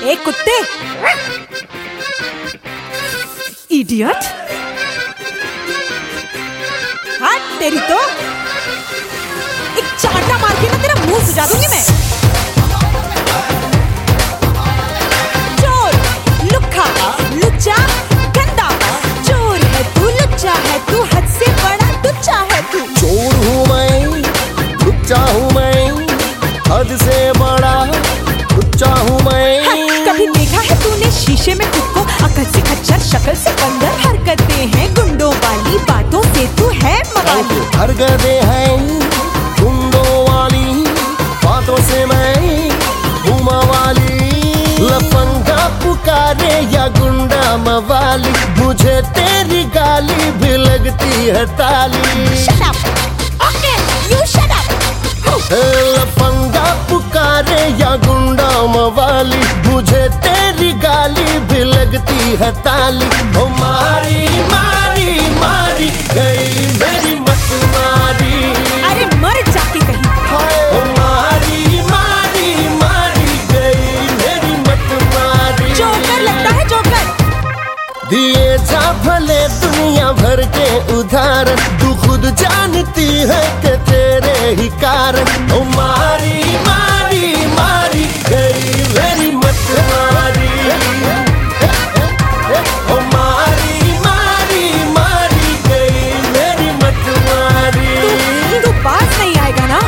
एक कुत्ते, इडियट, हाँ तेरी तो एक चाटा मार के ना तेरा मुंह सुजा दूंगी मैं। चोर, लुक्खा, लुच्चा, गंदा, चोर है तू, लुच्चा है तू, हद से बड़ा टुच्चा है तू। चोर हूँ मैं, लुच्चा हूँ मैं, हद से बड़ा टुच्चा हूँ मैं। हाँ, कभी देखा है तूने शीशे में खुद को? अकल से खच्चर, शक्ल से बंदर, हरकतें हैं गुंडों वाली, बातों से तू है मवाली। हरकतें हैं गुंडों वाली, बातों से मैं हूँ मवाली। लफंगा पुकारे या गुंडा मवाली, मुझे तेरी गाली भी लगती है ताली। Shut up. Okay, you shut up. लफंगा पुकारे या गुंडा मवाली, मुझे तेरी गाली भी लगती है ताली। ओ मारी मारी मारी गई मेरी मतवारी। अरे मर जाके कहीं। ओ मारी मारी मारी गई मेरी मतवारी। जोकर लगता है जोकर। दिए जा भले दुनिया भर के उदाहरण, तू खुद जानती है कि तेरे ही कारण। ओ मारी मारी मारी गई मेरी मतवारी। ओ मारी मारी मारी गई मेरी मतवारी। तू पास नहीं आएगा ना?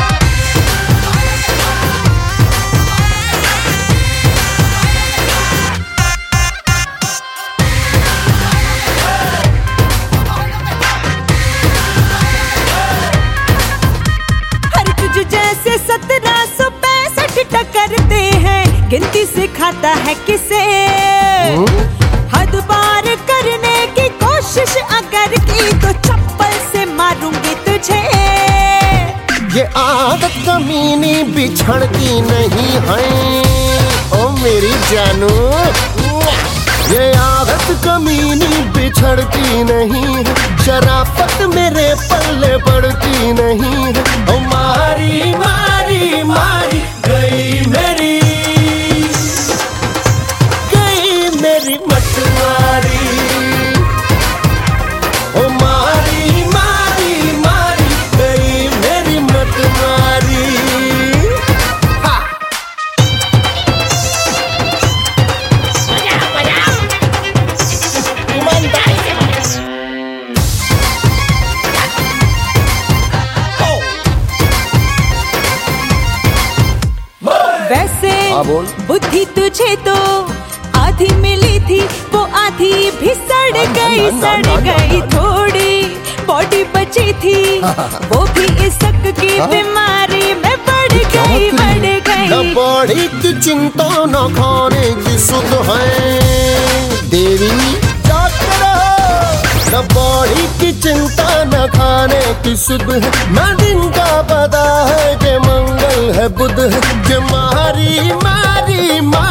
जैसे 1765 टकरते हैं, गिनती सिखाता है किसे? हद पार करने की कोशिश अगर की तो चप्पल से मारूंगी तुझे। ये आदत कमीनी बिछड़ की नहीं है ओ मेरी जानू, ये आदत कमीनी बिछड़ की नहीं है, शराफत मेरे पल्ले पड़ती नहीं है। ओ मारी मारी मारी गई मेरी मतवारी। ओ मारी मारी मारी गई मेरी मतवारी। वैसे बुद्धि तुझे तो आधी मिली थी, वो आधी भी सड़ गई थोड़ी बॉडी बची थी, वो भी इसक की बीमारी में बढ़ गई। न बॉडी की चिंता न खाने की सुध है देवी जाकर, न बॉडी की चिंता न खाने की सुध है। न दिन का पता है कि मंगल है बुध है, कि मारी मारी मारी